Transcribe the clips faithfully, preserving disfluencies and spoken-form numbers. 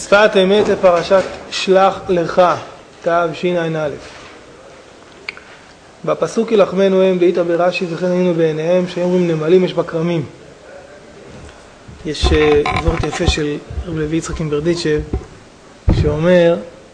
שפת אמת לפרשת שלח לך, תשע"א. בפסוק ילחמנו הם דאיתא ברש"י וכן היינו בעיניהם, שהם אומרים נמלים יש בכרמים. יש וורט יפה של רב לוי יצחק מברדיצ'ב שאומר,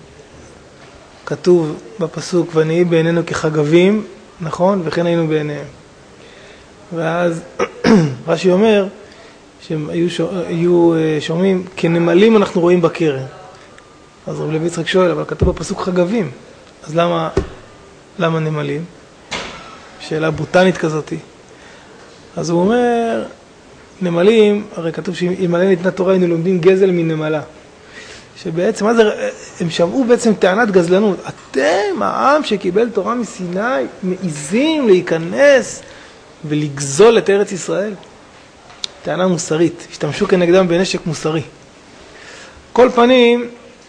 כתוב בפסוק ונהי בעינינו כחגבים, נכון? וכן היינו בעיניהם. ואז רש"י אומר שהם היו, היו שומעים כנמלים אנחנו רואים בקרן. אז רב לוי יצחק שואל, אבל כתוב בפסוק חגבים, אז למה, למה נמלים? שאלה בוטנית כזאת. אז הוא אומר, נמלים, הרי כתוב שאלמלא ניתנה תורה היינו לומדים גזל מנמלה. שבעצם, מה זה, הם שמעו בעצם טענת גזלנות. אתם, העם שקיבל תורה מסיני, מעיזים להיכנס ולגזול את ארץ ישראל. טענה מוסרית, השתמשו כנגדם בנשק מוסרי. כל פנים,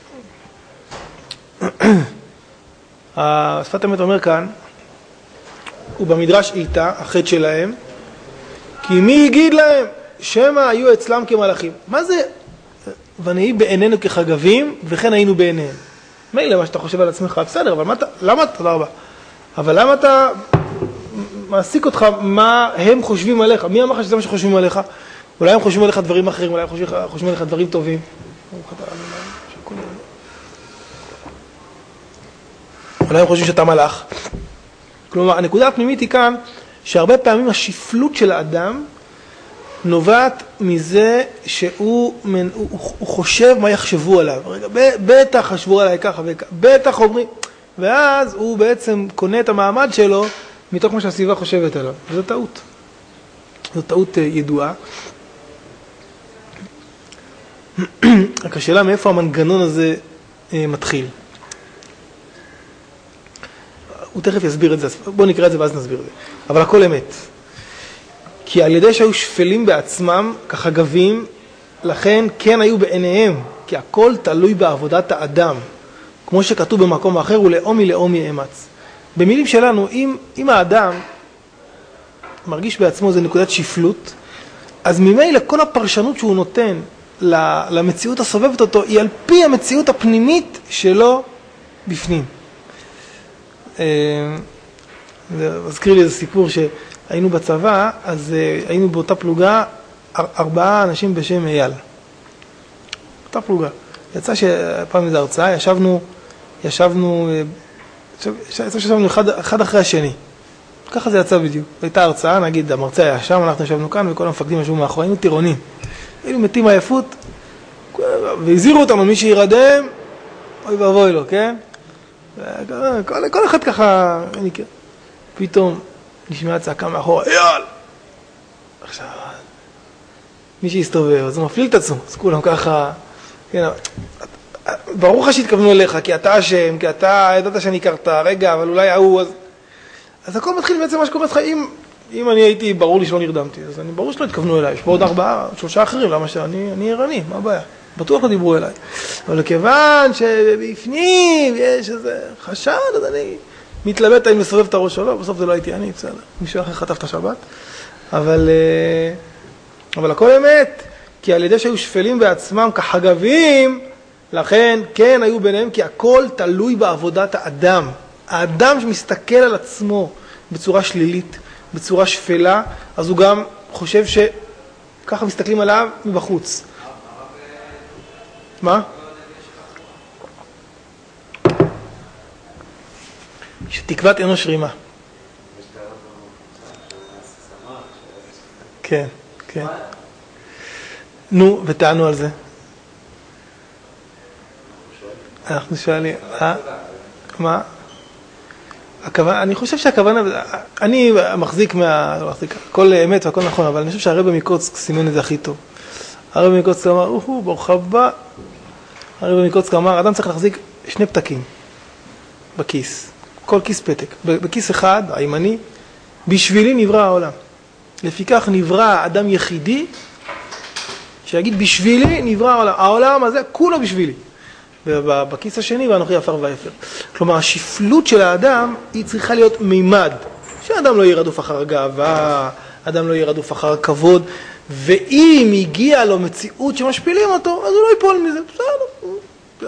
השפת אמת אומר כאן, ובמדרש איתה, החטא שלהם, כי מי יגיד להם שמא היו אצלם כמלאכים. מה זה? ונהי בעינינו כחגבים, וכן היינו בעיניהם. מילא מה שאתה חושב על עצמך, בסדר, אבל מה אתה, למה, תודה רבה. אבל למה אתה מעסיק אותך מה הם חושבים עליך? מי אמר לך שזה מה שחושבים עליך? אולי הם חושבים עליך דברים אחרים, אולי הם חושבים, חושבים עליך דברים טובים. אולי הם חושבים שאתה מלאך. כלומר, הנקודה הפנימית היא כאן, שהרבה פעמים השפלות של האדם נובעת מזה שהוא הוא, הוא חושב מה יחשבו עליו. רגע, בטח חשבו עליי ככה וככה, בטח אומרים, ואז הוא בעצם קונה את המעמד שלו מתוך מה שהסביבה חושבת עליו. וזו טעות. זו טעות ידועה. רק השאלה מאיפה המנגנון הזה מתחיל. הוא תכף יסביר את זה, בואו נקרא את זה ואז נסביר את זה. אבל הכל אמת. כי על ידי שהיו שפלים בעצמם כחגבים, לכן כן היו בעיניהם, כי הכל תלוי בעבודת האדם. כמו שכתוב במקום אחר, ולאומי לאומי יאמץ. במילים שלנו, אם, אם האדם מרגיש בעצמו איזו נקודת שפלות, אז ממילא כל הפרשנות שהוא נותן למציאות הסובבת אותו, היא על פי המציאות הפנימית שלו בפנים. זה מזכיר לי איזה סיפור שהיינו בצבא, אז היינו באותה פלוגה ארבעה אנשים בשם אייל. אותה פלוגה. יצא שפעם איזו הרצאה, ישבנו, ישבנו, יצא שישבנו אחד, אחד אחרי השני. ככה זה יצא בדיוק. הייתה הרצאה, נגיד, המרצה היה שם, אנחנו ישבנו כאן, וכל המפקדים ישבו מאחורי, היינו טירונים. היינו מתים עייפות, והזהירו אותנו, מי שירדם, אוי ואבוי לו, כן? כל, כל אחד ככה, פתאום נשמעה צעקה מאחורה, אייל! עכשיו, מי שיסתובב, אז הוא מפליל את עצמו, אז כולם ככה, כן, ברור לך שהתכוונו אליך, כי אתה אשם, כי אתה ידעת שאני הכרת, רגע, אבל אולי ההוא, אז... אז הכל מתחיל בעצם מה שקורה לך, אם, אם אני הייתי, ברור לי שלא נרדמתי, אז אני ברור שלא התכוונו אליי, יש פה עוד ארבעה, שלושה אחרים, למה שאני, אני ערני, מה הבעיה? בטוח לא דיברו אליי. אבל כיוון שבפנים יש איזה חשד, אז אני מתלבט אם לסובב את הראש או לא, בסוף זה לא הייתי אני, בסדר. מישהו אחר חטף את השבת. אבל, אבל הכל אמת, כי על ידי שהיו שפלים בעצמם כחגבים, לכן כן היו ביניהם, כי הכל תלוי בעבודת האדם. האדם שמסתכל על עצמו בצורה שלילית, בצורה שפלה, אז הוא גם חושב שככה מסתכלים עליו מבחוץ. מה? שתקוות אנוש רימה. כן, כן. נו, וטענו על זה. אנחנו שואלים, אה? מה? הכוונה, אני חושב שהכוונה, אני מחזיק מה, מחזיק, הכל אמת והכל נכון, אבל אני חושב שהרבא מקוצק סימן את זה הכי טוב. הרבא מקוצק אמר, אוהו, ברוך הבא. הרבא מקוצק אמר, אדם צריך להחזיק שני פתקים בכיס, כל כיס פתק. בכיס אחד, הימני, בשבילי נברא העולם. לפיכך נברא אדם יחידי, שיגיד, בשבילי נברא העולם. העולם הזה, כולו בשבילי. ובכיס השני, ואנוכי עפר ואפר. כלומר, השפלות של האדם, היא צריכה להיות מימד. שאדם לא ירדוף אחר גאווה, אדם לא ירדוף אחר כבוד, ואם הגיע לו מציאות שמשפילים אותו, אז הוא לא ייפול מזה. בסדר,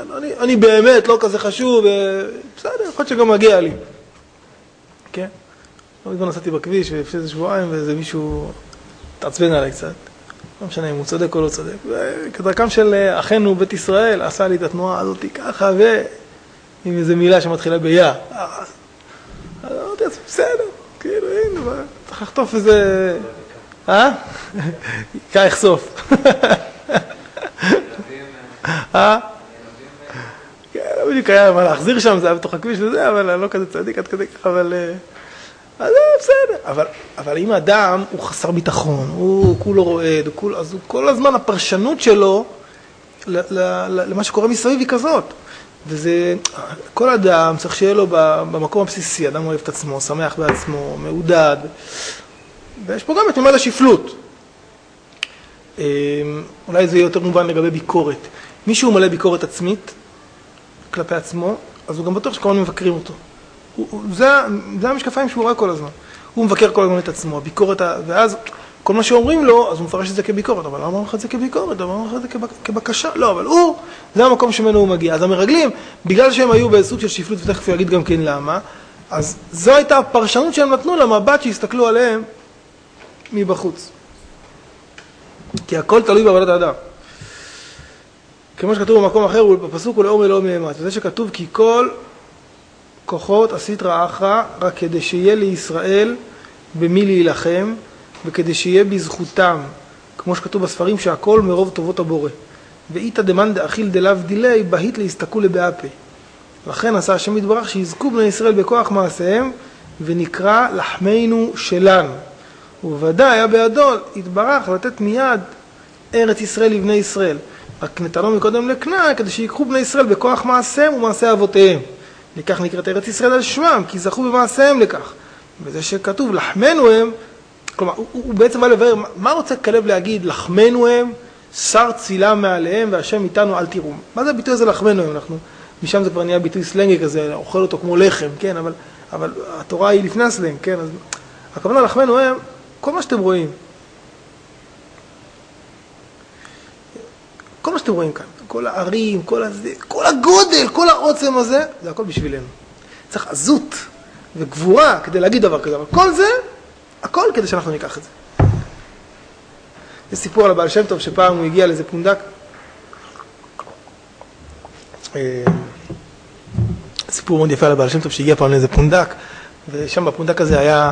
אני, אני באמת לא כזה חשוב, בסדר, יכול להיות שגם מגיע לי. כן? לא מזמן נסעתי בכביש, ולפני איזה שבועיים, ואיזה מישהו תעצבן עליי קצת. לא משנה אם הוא צודק או לא צודק. וכדרכם של אחינו בית ישראל, עשה לי את התנועה הזאת ככה, ועם איזו מילה שמתחילה ביה. אז אמרתי, אז בסדר, כאילו, הנה, צריך לחטוף איזה... אה? כך סוף. אה? כן, לא בדיוק היה מה להחזיר שם, זה היה בתוך הכביש וזה, אבל אני לא כזה צדיק עד כדי ככה, אבל... אז זה בסדר. אבל, אבל אם האדם הוא חסר ביטחון, הוא כולו רועד, הוא כול, אז הוא כל הזמן הפרשנות שלו למה שקורה מסביב היא כזאת. וזה, כל אדם צריך שיהיה לו במקום הבסיסי, אדם אוהב את עצמו, שמח בעצמו, מעודד, ויש פה גם את מימד השפלות. אולי זה יהיה יותר מובן לגבי ביקורת. מישהו מלא ביקורת עצמית כלפי עצמו, אז הוא גם בטוח שכמובן מבקרים אותו. הוא, זה, זה המשקפיים שהוא רואה כל הזמן. הוא מבקר כל הזמן את עצמו, הביקורת, ואז כל מה שאומרים לו, אז הוא מפרש את זה כביקורת, אבל למה אומר לך את זה כביקורת? למה אומר לך את זה כבקשה? לא, אבל הוא, זה המקום שמנו הוא מגיע. אז המרגלים, בגלל שהם היו בסוג של שפלות, ותכף הוא יגיד גם כן למה, אז זו הייתה הפרשנות שהם נתנו למבט שהסתכלו עליהם מבחוץ. כי הכל תלוי בעבודת האדם. כמו שכתוב במקום אחר, בפסוק ולאום אלוהים מאמץ. וזה שכתוב כי כל כוחות עשית רעך, רק כדי שיהיה לישראל במי להילחם, וכדי שיהיה בזכותם, כמו שכתוב בספרים, שהכל מרוב טובות הבורא. ואיתא דמאן דאכיל דלאו דילי, בהית להסתכלו לבאפה. לכן עשה השם יתברך שיזכו בני ישראל בכוח מעשיהם, ונקרא לחמנו שלנו. ובוודאי היה בידו יתברך לתת מיד ארץ ישראל לבני ישראל. רק נתנו מקודם לקנה, כדי שיקחו בני ישראל בכוח מעשיהם ומעשי אבותיהם. לכך נקראת ארץ ישראל על שמם, כי זכו במעשיהם לכך. וזה שכתוב לחמנו הם, כלומר, הוא, הוא בעצם בא לבאר, מה רוצה כלב להגיד? לחמנו הם, שר צילה מעליהם, והשם איתנו אל תראו. מה זה הביטוי הזה לחמנו הם? אנחנו, משם זה כבר נהיה ביטוי סלנגי כזה, אוכל אותו כמו לחם, כן? אבל, אבל התורה היא לפני הסלנג, כן? אז הכוונה לחמנו הם, כל מה שאתם רואים, כל מה שאתם רואים כאן, כל הערים, כל, הזה, כל הגודל, כל העוצם הזה, זה הכל בשבילנו. צריך עזות וגבורה כדי להגיד דבר כזה, אבל כל זה, הכל כדי שאנחנו ניקח את זה. יש סיפור על הבעל שם טוב שפעם הוא הגיע לאיזה פונדק. סיפור מאוד יפה על הבעל שם טוב שהגיע פעם לאיזה פונדק, ושם בפונדק הזה היה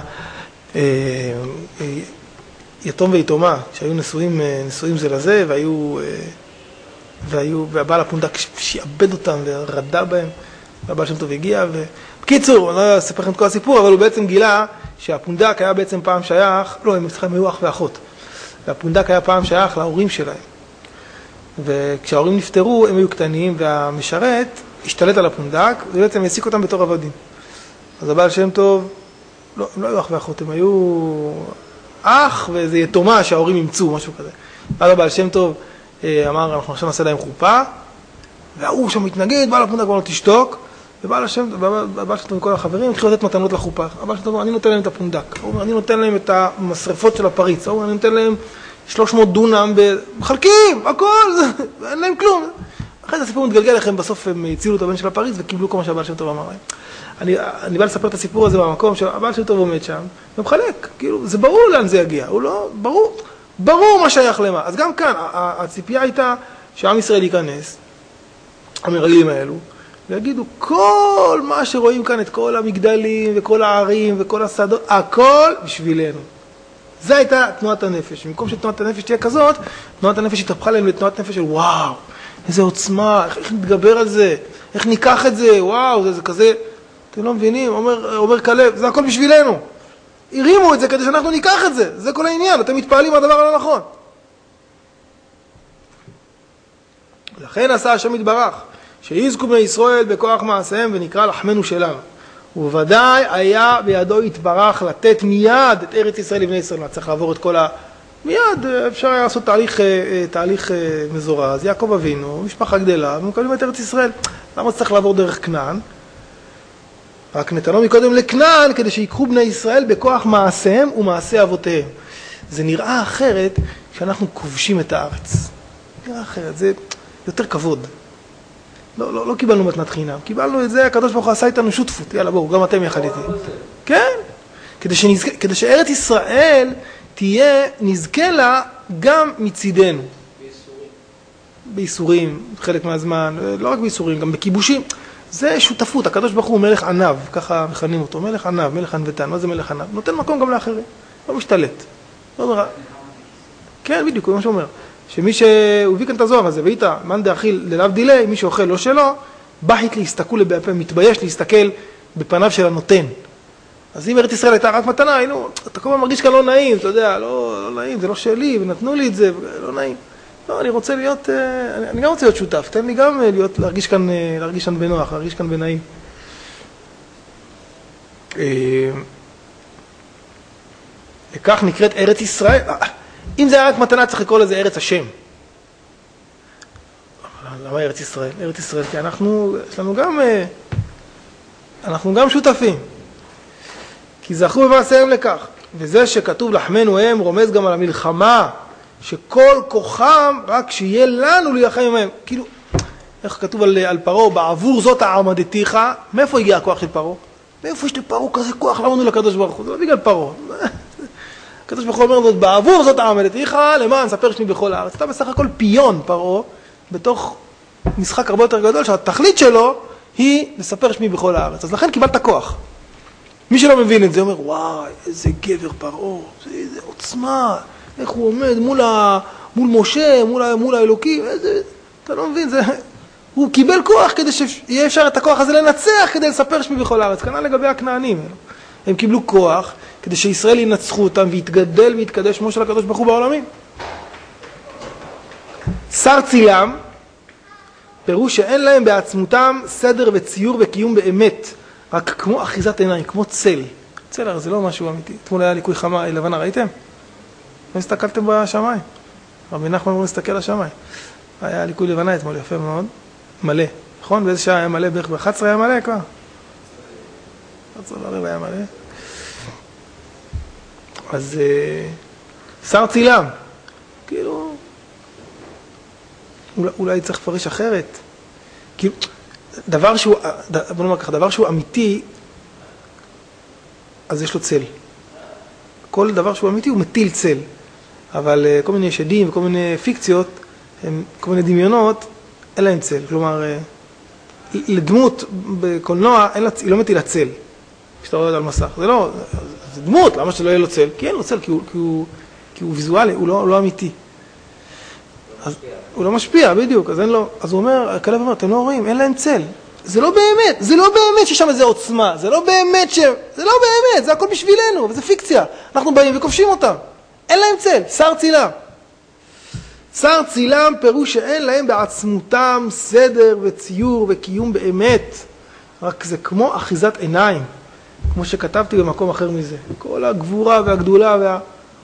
יתום ויתומה שהיו נשואים, נשואים זה לזה, והיו, והיו, והבעל הפונדק שיעבד אותם ורדה בהם, והבעל שם טוב הגיע, ובקיצור, אני לא אספר לכם את כל הסיפור, אבל הוא בעצם גילה שהפונדק היה בעצם פעם שייך, לא, הם צריכים היו אח ואחות, והפונדק היה פעם שייך להורים שלהם, וכשההורים נפטרו הם היו קטנים, והמשרת השתלט על הפונדק, ובעצם העסיק אותם בתור עבדים. אז הבעל שם טוב, לא, הם לא היו אח ואחות, הם היו אח ואיזה יתומה שההורים ימצאו, משהו כזה. אז הבעל שם טוב אמר, אנחנו עכשיו נעשה להם חופה, והוא שם מתנגד, בעל הפונדק כבר לא תשתוק, ובעל השם, הבעל שם טוב וכל החברים התחילו לתת מתנות לחופה. הבעל שם טוב, אני נותן להם את הפונדק, אני נותן להם את המשרפות של הפריץ, אני נותן להם שלוש מאות דונם, מחלקים, הכל, אין להם כלום. אחרי זה הסיפור מתגלגל לכם, בסוף הם הצילו את הבן של הפריץ וקיבלו כל מה שהבעל שם טוב אמר להם. אני, אני בא לספר את הסיפור הזה במקום שהבעל שם טוב עומד שם, ומחלק, כאילו, זה ברור לאן זה יגיע, הוא לא, ברור, ברור מה שייך למה. אז גם כאן, הציפייה הייתה שעם ישראל ייכנס, המרגלים האלו, ויגידו, כל מה שרואים כאן, את כל המגדלים וכל הערים וכל השדות, הכל בשבילנו. זו הייתה תנועת הנפש. במקום שתנועת הנפש תהיה כזאת, תנועת הנפש התהפכה להם לתנועת נפש של וואו, איזה עוצמה, איך, איך נתגבר על זה, איך ניקח את זה, וואו, זה, זה כזה, אתם לא מבינים, אומר, אומר כלב, זה הכל בשבילנו. הרימו את זה כדי שאנחנו ניקח את זה, זה כל העניין, אתם מתפעלים מהדבר הלא נכון. לכן עשה השם יתברך, שיזכו בני ישראל בכוח מעשיהם ונקרא לחמנו שלנו. ובוודאי היה בידו יתברך לתת מיד את ארץ ישראל לבני ישראל. צריך לעבור את כל ה... מיד אפשר היה לעשות תהליך, תהליך מזורז. יעקב אבינו, משפחה גדלה, ומקבלים את ארץ ישראל. למה צריך לעבור דרך כנען? רק נתנו מקודם לכנען כדי שיקחו בני ישראל בכוח מעשיהם ומעשי אבותיהם. זה נראה אחרת כשאנחנו כובשים את הארץ. נראה אחרת, זה יותר כבוד. לא, לא, לא קיבלנו מתנת חינם, קיבלנו את זה, הקדוש ברוך הוא עשה איתנו שותפות, יאללה בואו, גם אתם יחד איתי. כן, כדי, שנזכה, כדי שארץ ישראל תהיה, נזכה לה גם מצידנו. בייסורים. בייסורים, חלק מהזמן, לא רק בייסורים, גם בכיבושים. זה שותפות, הקדוש ברוך הוא מלך ענב, ככה מכנים אותו, מלך ענב, מלך ענוותן, מה זה מלך ענב? נותן מקום גם לאחרים, לא משתלט. לא אומר, כן, בדיוק, הוא מה שאומר. שמי שהביא כאן את הזוהר הזה, ואיתה, מאן דאכיל ללאו דילי, מי שאוכל לא שלו, בהית להסתכל לבפה, מתבייש להסתכל בפניו של הנותן. אז אם ארץ ישראל הייתה רק מתנה, היינו, אתה כל פעם מרגיש כאן לא נעים, אתה יודע, לא, לא נעים, זה לא שלי, ונתנו לי את זה, לא נעים. לא, אני רוצה להיות, אני, אני גם רוצה להיות שותף, תן לי גם להיות, להרגיש כאן, להרגיש כאן בנוח, להרגיש כאן בנעים. וכך נקראת ארץ ישראל. אם זה היה רק מתנה, צריך לקרוא לזה ארץ השם. למה ארץ ישראל? ארץ ישראל, כי אנחנו, יש לנו גם, אנחנו גם שותפים. כי זכו במעשיהם לכך. וזה שכתוב לחמנו הם, רומז גם על המלחמה, שכל כוחם רק שיהיה לנו להילחם עמהם. כאילו, איך כתוב על, על פרעה, בעבור זאת העמדתיך, מאיפה הגיע הכוח של פרעה? מאיפה יש לפרעה כזה כוח לנו לקדוש ברוך הוא? זה לא בגלל פרעה. הקדוש ברוך הוא אומר זאת, בעבור זאת העמדתיך, למען ספר שמי בכל הארץ. אתה בסך הכל פיון פרעה, בתוך משחק הרבה יותר גדול, שהתכלית שלו היא לספר שמי בכל הארץ. אז לכן קיבלת כוח. מי שלא מבין את זה אומר, וואי, איזה גבר פרעה, איזה עוצמה, איך הוא עומד מול, ה... מול משה, מול, מול האלוקים, איזה... אתה לא מבין, זה... הוא קיבל כוח כדי שיהיה אפשר את הכוח הזה לנצח, כדי לספר שמי בכל הארץ. כנ"ל לגבי הכנענים. הם קיבלו כוח כדי שישראל ינצחו אותם ויתגדל ויתקדש שמו של הקדוש ברוך הוא בעולמים. שר צילם, פירוש שאין להם בעצמותם סדר וציור וקיום באמת, רק כמו אחיזת עיניים, כמו צל. צל, הרי זה לא משהו אמיתי. אתמול היה ליקוי חמה לבנה, ראיתם? לא הסתכלתם בשמיים. רבי נחמן לא מסתכל לשמיים. היה ליקוי לבנה אתמול, יפה מאוד. מלא. נכון? באיזה שעה היה מלא? בערך ב-אחת עשרה היה מלא כבר? אחת עשרה ברבע היה מלא. אז שר צילם. כאילו, אולי, אולי צריך לפרש אחרת. כאילו, דבר שהוא, בוא נאמר ככה, דבר שהוא אמיתי, אז יש לו צל. כל דבר שהוא אמיתי הוא מטיל צל. אבל כל מיני שדים וכל מיני פיקציות, הם, כל מיני דמיונות, אין להם צל. כלומר, לדמות בקולנוע, אין לה, היא לא מטילה צל. כשאתה רואה על מסך. זה לא, זה דמות, למה שלא יהיה לו צל? כי אין לו צל, כי הוא, כי הוא, כי הוא ויזואלי, הוא לא, הוא לא אמיתי. אז, הוא לא משפיע, בדיוק. אז אין לו, אז הוא אומר, הכלב אומר, אתם לא רואים, אין להם צל. זה לא באמת, זה לא באמת ששם איזה עוצמה, זה לא באמת ש... זה לא באמת, זה הכל בשבילנו, וזה פיקציה. אנחנו באים וכובשים אותם. אין להם צל, שר צילם. שר צילם פירוש שאין להם בעצמותם סדר וציור וקיום באמת. רק זה כמו אחיזת עיניים, כמו שכתבתי במקום אחר מזה. כל הגבורה והגדולה וה...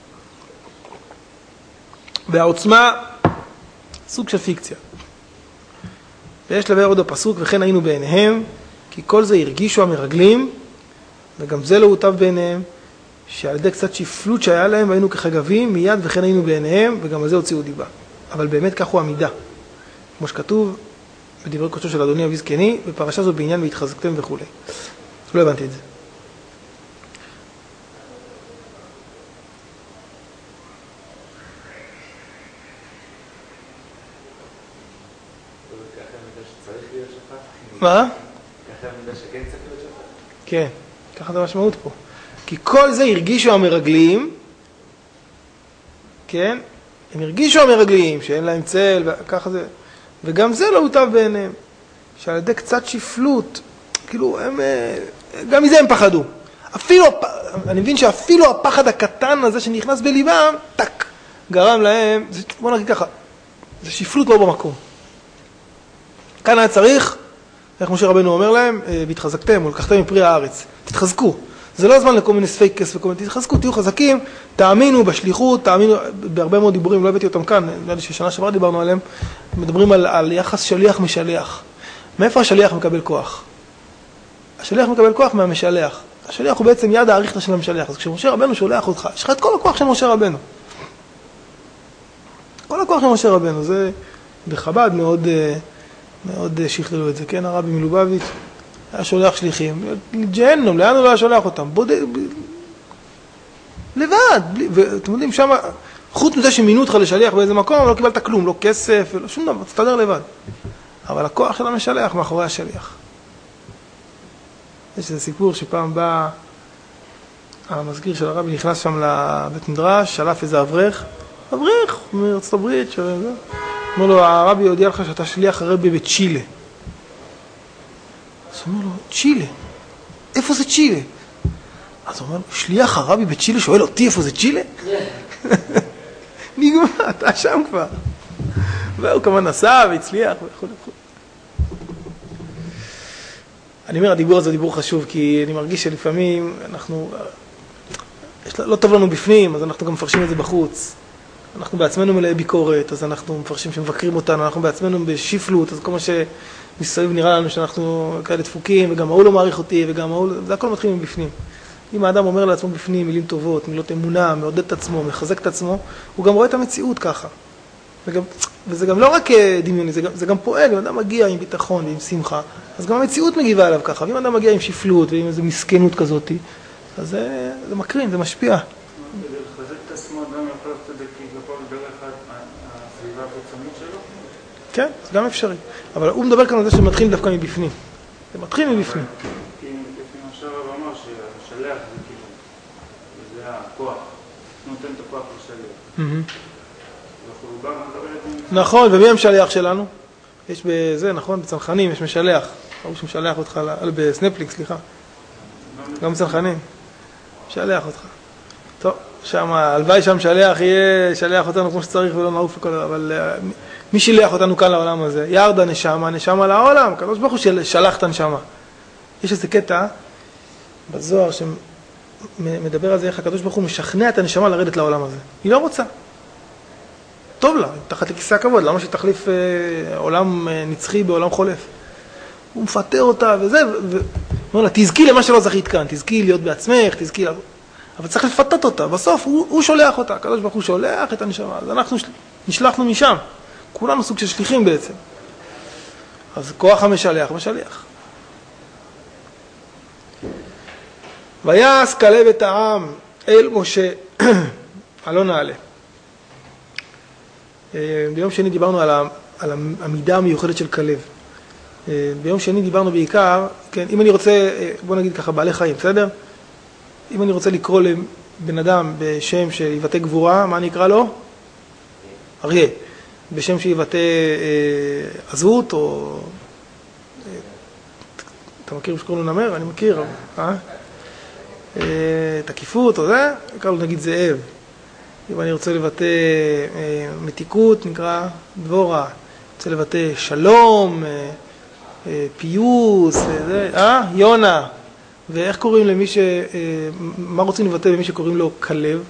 והעוצמה, סוג של פיקציה. ויש לבאר עוד הפסוק, וכן היינו בעיניהם, כי כל זה הרגישו המרגלים, וגם זה לא הוטב בעיניהם, שעל ידי קצת שפלות שהיה להם, והיינו כחגבים, מיד וכן היינו בעיניהם, וגם על זה הוציאו דיבה. אבל באמת כך הוא עמידה. כמו שכתוב בדברי קודשו של אדוני אבי זקני, בפרשה זאת בעניין והתחזקתם וכו'. לא הבנתי את זה. מה? ככה המידה שכן צריך להיות שפט? כן, ככה זה המשמעות פה. כי כל זה הרגישו המרגלים, כן? הם הרגישו המרגלים שאין להם צל, וככה זה, וגם זה לא הוטב בעיניהם. שעל ידי קצת שפלות, כאילו, הם, גם מזה הם פחדו. אפילו, אני מבין שאפילו הפחד הקטן הזה שנכנס בליבם, טק, גרם להם, זה, בוא נגיד ככה, זה שפלות לא במקום. כאן היה צריך, איך משה רבנו אומר להם, והתחזקתם, או לקחתם מפרי הארץ, תתחזקו. זה לא הזמן לכל מיני ספייקס וכל מיני, תתחזקו, תהיו חזקים, תאמינו בשליחות, תאמינו, בהרבה מאוד דיבורים, לא הבאתי אותם כאן, נראה לי ששנה שעברה דיברנו עליהם, מדברים על, על יחס שליח משליח. מאיפה השליח מקבל כוח? השליח מקבל כוח מהמשלח. השליח הוא בעצם יד האריכתא של המשלח. אז כשמשה רבנו שולח אותך, יש לך את כל הכוח של משה רבנו. כל הכוח של משה רבנו, זה בחב"ד מאוד, מאוד שכללו את זה, כן, הרבי מלובביץ' היה שולח שליחים, לג'הנום, לאן הוא לא היה שולח אותם? בודד, לבד, בלי, ואתם יודעים, שם, חוץ מזה שמינו אותך לשליח באיזה מקום, לא קיבלת כלום, לא כסף, לא שום דבר, תסתדר לבד. אבל הכוח של המשלח מאחורי השליח. יש איזה סיפור שפעם בא, המזכיר של הרבי נכנס שם לבית מדרש, שלף איזה אברך, אברך מארצות הברית, שזה, אומר לו, הרבי יודיע לך שאתה שליח הרבי בצ'ילה. אז הוא אומר לו, צ'ילה? איפה זה צ'ילה? אז הוא אומר לו, שליח הרבי בצ'ילה שואל אותי איפה זה צ'ילה? נגמר, אתה שם כבר. והוא כמובן נסע והצליח וכו' וכו'. אני אומר, הדיבור הזה הוא דיבור חשוב, כי אני מרגיש שלפעמים אנחנו, יש, לא טוב לנו בפנים, אז אנחנו גם מפרשים את זה בחוץ. אנחנו בעצמנו מלאי ביקורת, אז אנחנו מפרשים שמבקרים אותנו, אנחנו בעצמנו בשפלות, אז כל מה שמסביב נראה לנו שאנחנו כאלה דפוקים, וגם ההוא לא מעריך אותי, וגם ההוא, זה הכל מתחיל מבפנים. אם האדם אומר לעצמו בפנים מילים טובות, מילות אמונה, מעודד את עצמו, מחזק את עצמו, הוא גם רואה את המציאות ככה. וגם, וזה גם לא רק דמיוני, זה גם, זה גם פועל, אם אדם מגיע עם ביטחון ועם שמחה, אז גם המציאות מגיבה עליו ככה. ואם אדם מגיע עם שפלות ועם איזו מסכנות כזאת, אז זה, זה מקרין, זה משפיע. לחזק את עצמו אדם יכול לצדק כביכול דרך הסביבה החיצונית שלו? כן, זה גם אפשרי. אבל הוא מדבר כאן על זה שמתחיל דווקא מבפנים. זה מתחיל מבפנים. כי לפי מה שהרב אמר, שהשלח זה כאילו, וזה הכוח, נותן את הכוח לשלח. נכון, ומי המשלח שלנו? יש בזה, נכון, בצנחנים, יש משלח. ראו שמשלח אותך, בסנפליקס, סליחה. גם בצנחנים. משלח אותך. טוב, שם, הלוואי שהמשלח יהיה, שלח אותנו כמו שצריך ולא נעוף וכל דבר, אבל מי שילח אותנו כאן לעולם הזה? ירדה נשמה, נשמה לעולם, הקדוש ברוך הוא שלח את הנשמה. יש איזה קטע בזוהר שמדבר על זה איך הקדוש ברוך הוא משכנע את הנשמה לרדת לעולם הזה. היא לא רוצה. טוב לה, תחת לכיסא הכבוד, למה שתחליף אה, עולם אה, נצחי בעולם חולף? הוא מפטר אותה וזה, ואומר לה, תזכי למה שלא זכית כאן, תזכי להיות בעצמך, תזכי לה... אבל צריך לפתות אותה, בסוף הוא, הוא שולח אותה, הקדוש ברוך הוא שולח את הנשמה, אז אנחנו נשלחנו משם, כולנו סוג של שליחים בעצם. אז כוח המשלח, משלח. ויעש כלב את העם אל משה, אלון נעלה. ביום שני דיברנו על, ה, על המידה המיוחדת של כלב. ביום שני דיברנו בעיקר, כן, אם אני רוצה, בוא נגיד ככה, בעלי חיים, בסדר? אם אני רוצה לקרוא לבן אדם בשם שיבטא גבורה, מה אני אקרא לו? אריה. בשם שיבטא אה, עזות, או... אה, אתה מכיר שקוראים לו נמר? אני מכיר. אה? אה, תקיפות או זה, נקרא לו נגיד זאב. אם אני רוצה לבטא אה, מתיקות, נקרא דבורה. רוצה לבטא שלום, אה, אה, פיוס, אה, זה, אה? יונה. ואיך קוראים למי ש... אה, מה רוצים לבטא במי שקוראים לו כלב?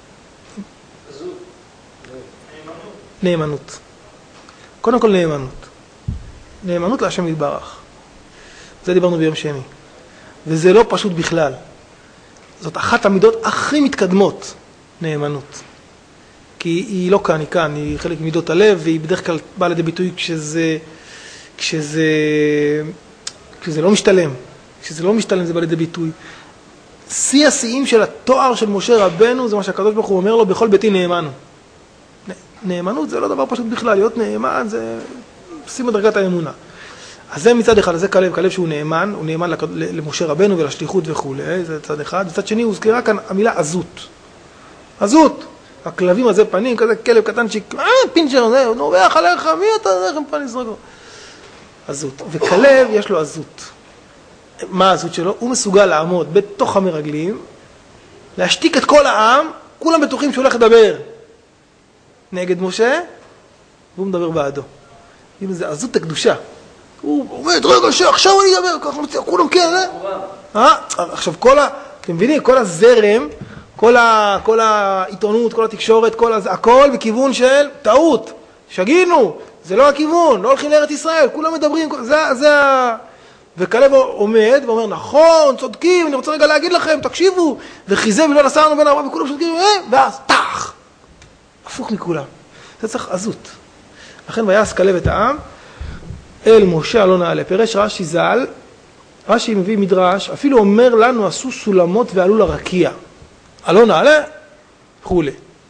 נאמנות. קודם כל נאמנות. נאמנות להשם יתברך. זה דיברנו ביום שני. וזה לא פשוט בכלל. זאת אחת המידות הכי מתקדמות, נאמנות. כי היא לא כאן, היא כאן, היא חלק ממידות הלב, והיא בדרך כלל באה לידי ביטוי כשזה, כשזה, כשזה לא משתלם. כשזה לא משתלם זה בא לידי ביטוי. שיא השיאים של התואר של משה רבנו, זה מה שהקדוש ברוך הוא אומר לו, בכל ביתי נאמנו. נאמנות זה לא דבר פשוט בכלל, להיות נאמן זה שים בדרגת האמונה. אז זה מצד אחד, זה כלב, כלב שהוא נאמן, הוא נאמן למשה רבנו ולשליחות וכו', זה צד אחד. מצד שני, הוא זכירה כאן המילה עזות. עזות. הכלבים הזה פנים, כזה כלב קטן שיק, אה, פינצ'ר, זה, הוא נובח עליך, מי אתה, זה, איך הם פנים זרקו. עזות. וכלב יש לו עזות. מה העזות שלו? הוא מסוגל לעמוד בתוך המרגלים, להשתיק את כל העם, כולם בטוחים שהוא הולך לדבר נגד משה, והוא מדבר בעדו. אם זה עזות הקדושה. הוא עומד, רגע שעכשיו אני אדבר, ככה מצליח, כולם כן, אה? עכשיו כל ה... אתם מבינים? כל הזרם, כל, ה, כל העיתונות, כל התקשורת, כל הזה, הכל בכיוון של טעות. שגינו, זה לא הכיוון, לא הולכים לארץ ישראל, כולם מדברים, זה, זה ה... וכלב עומד ואומר, נכון, צודקים, אני רוצה רגע להגיד לכם, תקשיבו, וחיזה ולא נסענו בין הרבה, וכולם צודקים, ואז תח! הפוך מכולם. זה צריך עזות. לכן ויעש כלב את העם, אל משה לא נעלה. פירש רש"י ז"ל, רש"י מביא מדרש, אפילו אומר לנו עשו סולמות ועלו לרקיע. לא נעלה, וכו'.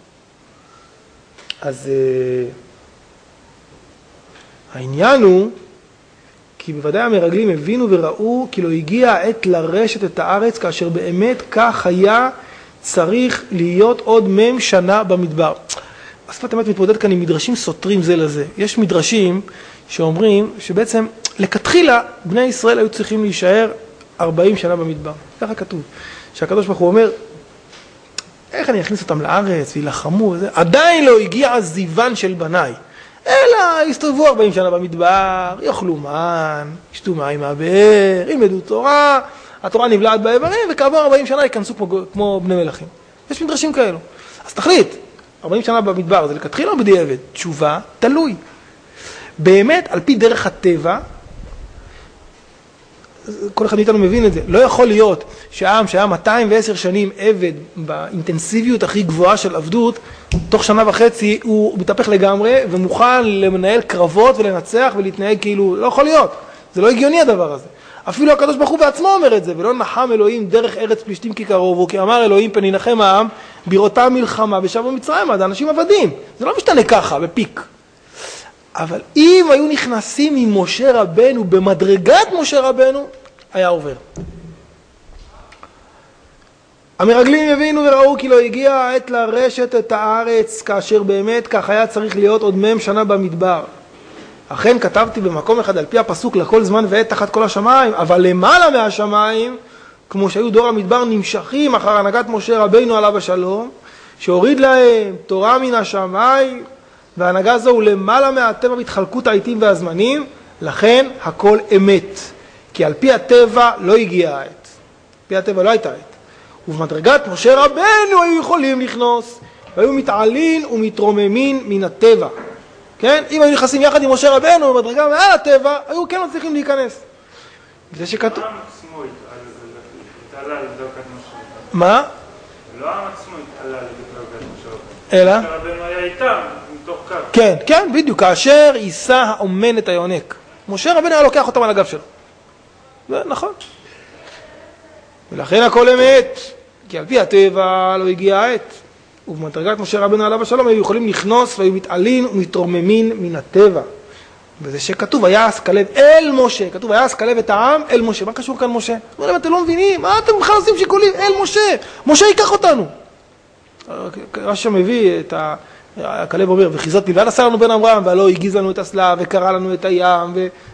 אז uh, העניין הוא, כי בוודאי המרגלים הבינו וראו כי לא הגיע העת לרשת את הארץ, כאשר באמת כך היה צריך להיות עוד מם שנה במדבר. השפת אמת מתמודד כאן עם מדרשים סותרים זה לזה. יש מדרשים שאומרים שבעצם לכתחילה בני ישראל היו צריכים להישאר ארבעים שנה במדבר. ככה כתוב. שהקדוש ברוך הוא אומר, איך אני אכניס אותם לארץ וילחמו וזה? עדיין לא הגיע הזיוון של בניי. אלא הסתובבו ארבעים שנה במדבר, יאכלו מן, ישתו מים מהבאר, ילמדו תורה, התורה נבלעת באיברים, וכעבור ארבעים שנה ייכנסו כמו, כמו בני מלכים. יש מדרשים כאלו. אז תחליט, ארבעים שנה במדבר זה לכתחילה או בדיעבד? תשובה, תלוי. באמת, על פי דרך הטבע, כל אחד מאיתנו מבין את זה, לא יכול להיות שהעם שהיה מאתיים ועשר שנים עבד באינטנסיביות הכי גבוהה של עבדות, תוך שנה וחצי הוא מתהפך לגמרי ומוכן למנהל קרבות ולנצח ולהתנהג כאילו, לא יכול להיות, זה לא הגיוני הדבר הזה. אפילו הקדוש ברוך הוא בעצמו אומר את זה, ולא נחם אלוהים דרך ארץ פלישתים כי קרובו, כי אמר אלוהים פן ינחם העם בראותם מלחמה ושבו מצרים, עד האנשים עבדים. זה לא משתנה ככה, בפיק. אבל אם היו נכנסים עם משה רבנו, במדרגת משה רבנו, היה עובר. המרגלים הבינו וראו כי לא הגיע העת לרשת את הארץ, כאשר באמת כך היה צריך להיות עוד מם שנה במדבר. אכן כתבתי במקום אחד על פי הפסוק לכל זמן ועת תחת כל השמיים, אבל למעלה מהשמיים, כמו שהיו דור המדבר נמשכים אחר הנהגת משה רבנו עליו השלום, שהוריד להם תורה מן השמיים, וההנהגה זו הוא למעלה מהטבע בהתחלקות העיתים והזמנים, לכן הכל אמת. כי על פי הטבע לא הגיעה העת. על פי הטבע לא הייתה עת. ובמדרגת משה רבנו היו יכולים לכנוס, והיו מתעלין ומתרוממין מן הטבע. כן? אם היו נכנסים יחד עם משה רבנו במדרגה מעל הטבע, היו כן מצליחים להיכנס. זה שכתוב... העם עצמו התעלה לדרכת משה רבנו. מה? לא העם עצמו התעלה לדרכת משה רבנו. אלא? משה רבנו היה איתם, מתוך כך. כן, כן, בדיוק. כאשר יישא האומן את היונק. משה רבנו היה לוקח אותם על הגב שלו. זה נכון. ולכן הכל אמת, כי על פי הטבע לא הגיעה העת. ובמדרגת משה רבנו עליו השלום היו יכולים לכנוס והיו מתעלין ומתרוממין מן הטבע. וזה שכתוב, ויעש כלב אל משה, כתוב, ויעש כלב את העם אל משה. מה קשור כאן משה? אומרים, אתם לא מבינים, מה אתם בכלל עושים שיקולים? אל משה, משה ייקח אותנו. רש"י מביא את ה... הכלב אומר, וחיזות בלבד עשה לנו בן אברהם, והלא הגיז לנו את הסלע, וקרא לנו את הים,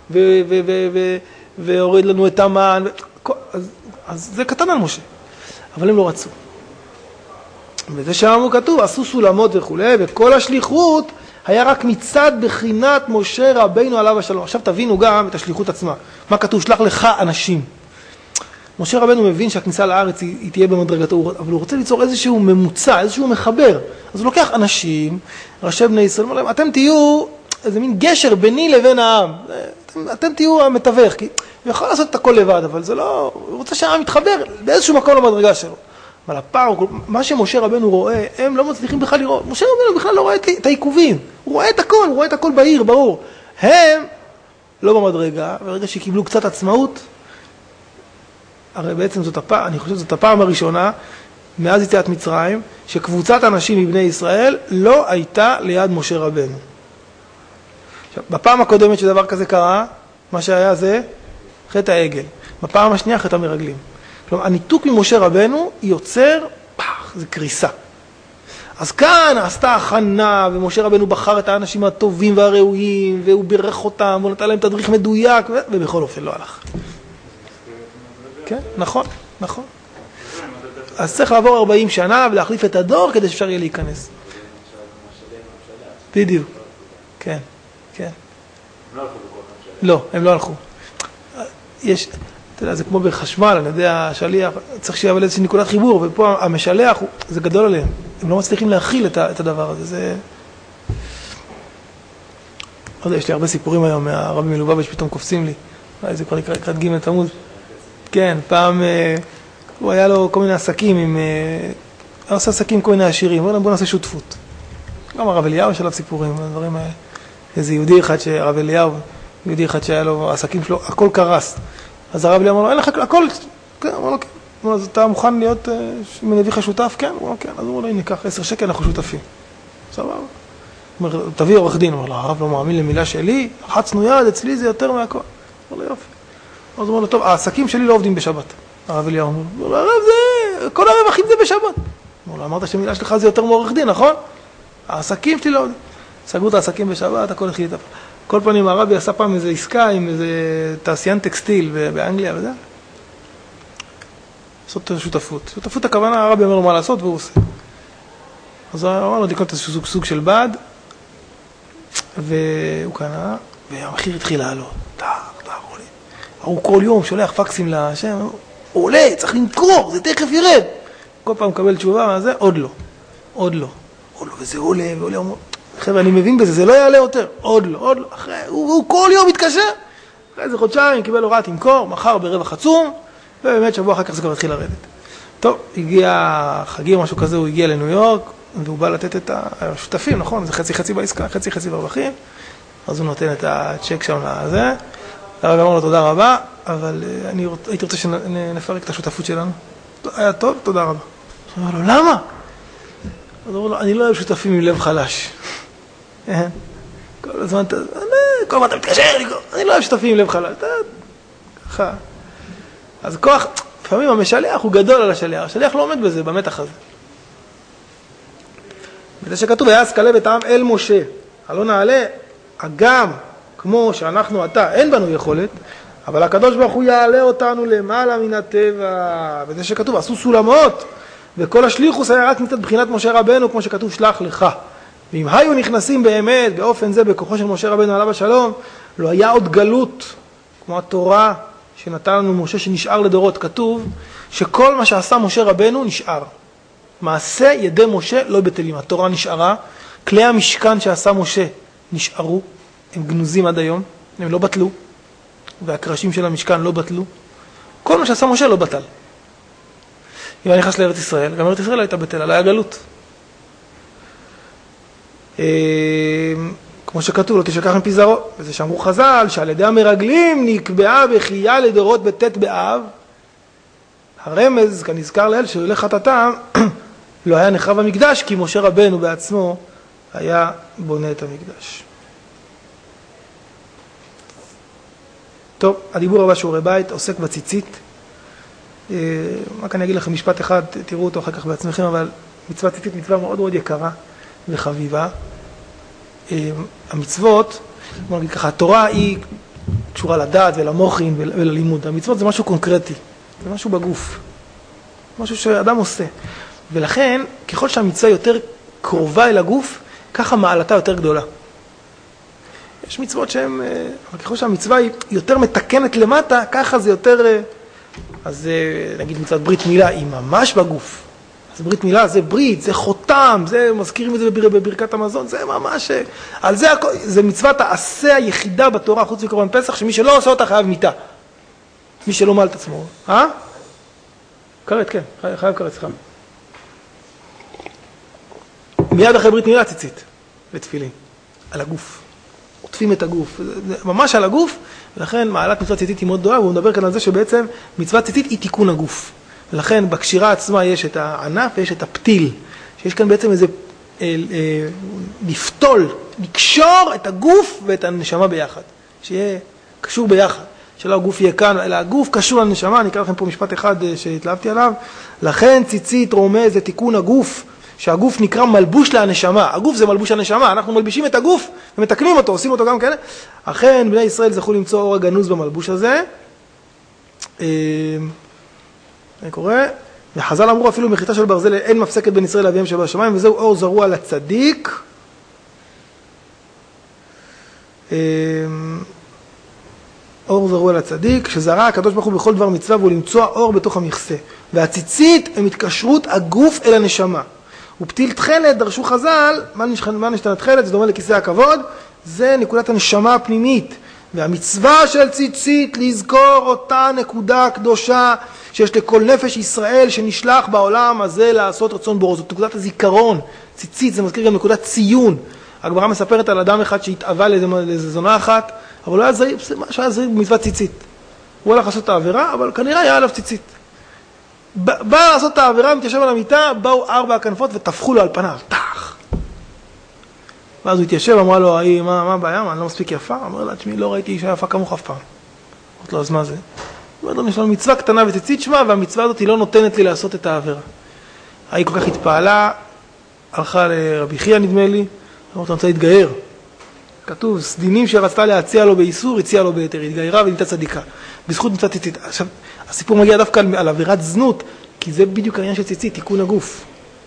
והוריד לנו את המן. אז זה קטן על משה. אבל הם לא רצו. וזה שם הוא כתוב, עשו סולמות וכו', וכל השליחות היה רק מצד בחינת משה רבינו עליו השלום. עכשיו תבינו גם את השליחות עצמה. מה כתוב? שלח לך אנשים. משה רבנו מבין שהכניסה לארץ היא, היא תהיה במדרגתו, אבל הוא רוצה ליצור איזשהו ממוצע, איזשהו מחבר. אז הוא לוקח אנשים, ראשי בני ישראל, אומר להם, אתם תהיו איזה מין גשר ביני לבין העם. אתם, אתם תהיו המתווך, כי הוא יכול לעשות את הכל לבד, אבל זה לא... הוא רוצה שהעם יתחבר באיזשהו מקום למדרגה שלו. אבל הפער, מה שמשה רבנו רואה, הם לא מצליחים בכלל לראות. משה רבנו בכלל לא רואה את העיכובים. הוא רואה את הכל, הוא רואה את הכל בהיר, ברור. הם לא במדרגה, ברגע שקיבלו קצת עצמאות, הרי בעצם זאת הפעם, אני חושב שזאת הפעם הראשונה, מאז יציאת מצרים, שקבוצת אנשים מבני ישראל לא הייתה ליד משה רבנו. עכשיו, בפעם הקודמת שדבר כזה קרה, מה שהיה זה חטא העגל. בפעם השנייה חטא המרגלים. כלומר, הניתוק ממשה רבנו יוצר, פח, זה קריסה. אז כאן עשתה הכנה, ומשה רבנו בחר את האנשים הטובים והראויים, והוא בירך אותם, והוא נתן להם תדריך מדויק, ובכל אופן לא הלך. כן, נכון, נכון. אז צריך לעבור ארבעים שנה ולהחליף את הדור כדי שאפשר יהיה להיכנס. בדיוק. כן, כן. לא, הם לא הלכו. יש, אתה יודע, זה כמו בחשמל, אני יודע, השליח, צריך שיהיה איזושהי נקודת חיבור, ופה המשלח, זה גדול עליהם. הם לא מצליחים להכיל את הדבר הזה. זה... לא יודע, יש לי הרבה סיפורים היום מהרבי מלובביץ' פתאום קופצים לי. זה כבר נקרא לקראת ג' תמוז. כן, פעם הוא היה לו כל מיני עסקים, עם, היה עושה עסקים כל מיני עשירים, בואו בוא נעשה שותפות. גם הרב אליהו יש עליו סיפורים, הדברים האלה. איזה יהודי אחד שהרב אליהו יהודי אחד שהיה לו, העסקים שלו, הכל קרס. אז הרב לי אמר לו, אין לך הכל, כן, אמר לו, כן. אמר לו, אז אתה מוכן להיות, אם אני אביא לך שותף? כן, אמר לו, כן. אז הוא אמר לו, הנה, קח עשר שקל, אנחנו שותפים. סבבה. הוא אומר, תביא עורך דין. אמר לו, הרב לא מאמין למילה שלי, לחצנו יד, אצלי זה יותר מהכל. אמר לו, יופי. אז הוא אומר לו, טוב, העסקים שלי לא עובדים בשבת. הרב אליהו אומר לו, הרב זה, כל הרווחים זה בשבת. אמר לו, אמרת שמילה שלך זה יותר מעורך דין, נכון? העסקים שלי לא עובדים. סגרו את העסקים בשבת, הכל התחיל להתאפר. כל פעמים הרבי עשה פעם איזו עסקה עם איזה תעשיין טקסטיל באנגליה וזה. לעשות שותפות. שותפות הכוונה, הרבי אומר לו מה לעשות והוא עושה. אז הוא אמר לו, תקנות איזה סוג של בד, והוא קנה, והמחיר התחיל לעלות. טק, טק, עולה. הוא כל יום שולח פקסים לשם, הוא עולה, צריך למכור, זה תכף ירד. כל פעם מקבל תשובה, מה זה? עוד לא. עוד לא. עוד לא, וזה עולה, ועולה, אומר, חבר'ה, אני מבין בזה, זה לא יעלה יותר. עוד לא, עוד לא. אחרי, הוא, הוא כל יום מתקשר. אחרי איזה חודשיים, קיבל הוראה, תמכור, מחר ברווח עצום, ובאמת שבוע אחר כך זה כבר התחיל לרדת. טוב, הגיע חגים, משהו כזה, הוא הגיע לניו יורק, והוא בא לתת את השותפים, נכון? זה חצי חצי בעסקה, חצי חצי ברווחים. אז הוא נותן את הצ'ק שם לזה. הרב אמר לו, תודה רבה, אבל אני הייתי רוצה שנפרק את השותפות שלנו. היה טוב, תודה רבה. הוא אמר לו, למה? אז הוא אמר לו, אני לא אוהב שותפים עם לב חלש. כל הזמן, כל הזמן אתה מתקשר, אני לא אוהב שותפים עם לב חלש. ככה. אז כוח, לפעמים המשלח הוא גדול על השלח. השלח לא עומד בזה, במתח הזה. וזה שכתוב, ויעש כלב את העם אל משה. הלא נעלה, אגם, כמו שאנחנו עתה, אין בנו יכולת, אבל הקדוש ברוך הוא יעלה אותנו למעלה מן הטבע. וזה שכתוב, עשו סולמות, וכל השליחוס היה רק מצד בחינת משה רבנו, כמו שכתוב, שלח לך. ואם היו נכנסים באמת, באופן זה, בכוחו של משה רבנו עליו השלום, לא היה עוד גלות, כמו התורה שנתן לנו משה שנשאר לדורות. כתוב שכל מה שעשה משה רבנו נשאר. מעשה ידי משה לא בטלים. התורה נשארה, כלי המשכן שעשה משה נשארו, הם גנוזים עד היום, הם לא בטלו, והקרשים של המשכן לא בטלו. כל מה שעשה משה לא בטל. אם אני נכנס לארץ ישראל, גם ארץ ישראל הייתה בטלה, לא היה גלות. כמו שכתוב, לא תשכח מפי זרעו, וזה שאמרו חז"ל, שעל ידי המרגלים נקבעה בחייה לדורות בט' באב, הרמז, כאן נזכר לאל, שלולך חטאתם, לא היה נחרב המקדש, כי משה רבנו בעצמו היה בונה את המקדש. טוב, הדיבור הבא שיעורי בית עוסק בציצית. רק אני אגיד לכם משפט אחד, תראו אותו אחר כך בעצמכם, אבל מצוות ציצית מצווה מאוד מאוד יקרה וחביבה. המצוות, בוא נגיד ככה, התורה היא קשורה לדעת ולמוחין וללימוד. המצוות זה משהו קונקרטי, זה משהו בגוף, משהו שאדם עושה. ולכן, ככל שהמצווה יותר קרובה אל הגוף, ככה מעלתה יותר גדולה. יש מצוות שהן, אבל ככל שהמצווה היא יותר מתקנת למטה, ככה זה יותר, אז נגיד מצוות ברית מילה היא ממש בגוף. אז ברית מילה זה ברית, זה חותם, זה מזכירים את זה בברכת המזון, זה ממש, על זה, זה מצוות העשה היחידה בתורה חוץ מקורבן פסח, שמי שלא עושה אותה חייב מיתה. מי שלא מעל את עצמו. אה? קראת, כן, חייב קראת, סליחה. מיד אחרי ברית מילה ציצית ותפילין, על הגוף. עוטפים את הגוף, ממש על הגוף, ולכן מעלת מצוות ציצית היא מאוד גדולה, והוא מדבר כאן על זה שבעצם מצוות ציצית היא תיקון הגוף. ולכן בקשירה עצמה יש את הענף ויש את הפתיל, שיש כאן בעצם איזה, אה, אה, לפתול, לקשור את הגוף ואת הנשמה ביחד, שיהיה קשור ביחד, שלא הגוף יהיה כאן, אלא הגוף קשור לנשמה. אני אקרא לכם פה משפט אחד שהתלהבתי עליו, לכן ציצית רומז זה תיקון הגוף, שהגוף נקרא מלבוש להנשמה. הגוף זה מלבוש הנשמה, אנחנו מלבישים את הגוף ומתקנים אותו, עושים אותו גם כאלה. אכן בני ישראל זכו למצוא אור הגנוז במלבוש הזה. אני קורא, וחז"ל אמרו אפילו מחיתה של ברזל אין מפסקת בין ישראל לאביהם שבשמיים, וזהו אור זרוע לצדיק. אור זרוע לצדיק, שזרע הקדוש ברוך הוא בכל דבר מצווה, והוא למצוא אור בתוך המכסה. והציצית הם התקשרות הגוף אל הנשמה. ופתיל תחלת, דרשו חז"ל, מה נשתנת תחלת? זה דומה לכיסא הכבוד, זה נקודת הנשמה הפנימית. והמצווה של ציצית לזכור אותה נקודה קדושה שיש לכל נפש ישראל שנשלח בעולם הזה לעשות רצון בוראו. זאת נקודת הזיכרון. ציצית זה מזכיר גם נקודת ציון. הגמרא מספרת על אדם אחד שהתאווה לאיזה זונה אחת, אבל הוא היה זהיר, משהו היה זהיר במצוות ציצית. הוא הלך לעשות את העבירה, אבל כנראה היה עליו ציצית. בא לעשות את העבירה, מתיישב על המיטה, באו ארבע הכנפות וטפחו לו על פניו, טח. ואז הוא התיישב, אמרה לו, מה, מה הבעיה? מה, אני לא מספיק יפה? אמר לה, תשמעי, לא ראיתי אישה יפה כמוך אף פעם. אמרת לו, אז מה זה? הוא אומר, יש לנו מצווה קטנה וציצית שמה, והמצווה הזאת היא לא נותנת לי לעשות את העבירה. היא כל כך התפעלה, הלכה לרבי חייא נדמה לי, אמרת, אני רוצה להתגייר. כתוב, סדינים שרצתה להציע לו באיסור, הציע לו ביתר, התגיירה ונהייתה צדיקה. בזכות מצוות ציצית. עכשיו, הסיפור מגיע דווקא על, על עבירת זנות, כי זה בדיוק העניין של ציצית, תיקון הגוף.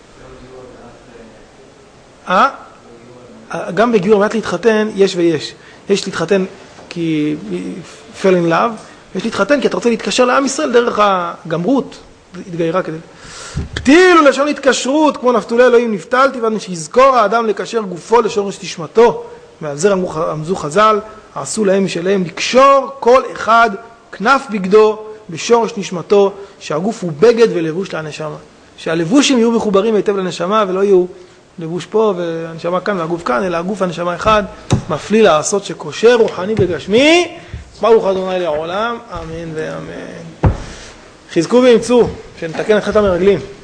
אה? גם בגיור, מעט להתחתן, יש ויש. יש להתחתן כי fell in love, ויש להתחתן כי אתה רוצה להתקשר לעם ישראל דרך הגמרות, התגיירה כדי. פתילו לשון התקשרות, כמו נפתולי אלוהים נפתלתי, ועד שיזכור האדם לקשר גופו לשורש תשמתו, ועל זה רמזו חז"ל, עשו להם משלהם לקשור כל אחד כנף בגדו בשורש נשמתו, שהגוף הוא בגד ולבוש לנשמה. שהלבושים יהיו מחוברים היטב לנשמה ולא יהיו לבוש פה והנשמה כאן והגוף כאן, אלא הגוף הנשמה אחד, מפליא לעשות שקושר רוחני וגשמי. ברוך ה' לעולם, אמן ואמן. חזקו ואמצו, שנתקן את חטא המרגלים.